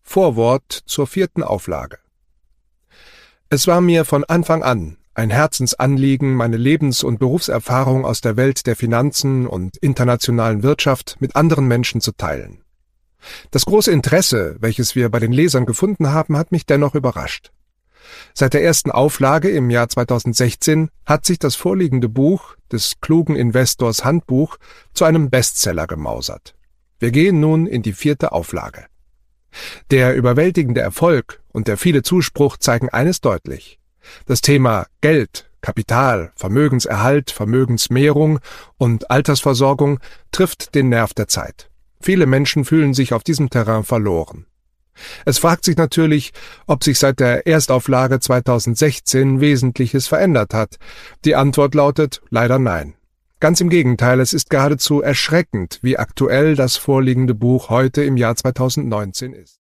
Vorwort zur 4. Auflage. Es war mir von Anfang an ein Herzensanliegen, meine Lebens- und Berufserfahrung aus der Welt der Finanzen und internationalen Wirtschaft mit anderen Menschen zu teilen. Das große Interesse, welches wir bei den Lesern gefunden haben, hat mich dennoch überrascht. Seit der 1. Auflage im Jahr 2016 hat sich das vorliegende Buch des klugen Investors Handbuch zu einem Bestseller gemausert. Wir gehen nun in die 4. Auflage. Der überwältigende Erfolg und der viele Zuspruch zeigen eines deutlich: Das Thema Geld, Kapital, Vermögenserhalt, Vermögensmehrung und Altersversorgung trifft den Nerv der Zeit. Viele Menschen fühlen sich auf diesem Terrain verloren. Es fragt sich natürlich, ob sich seit der Erstauflage 2016 Wesentliches verändert hat. Die Antwort lautet leider nein. Ganz im Gegenteil, es ist geradezu erschreckend, wie aktuell das vorliegende Buch heute im Jahr 2019 ist.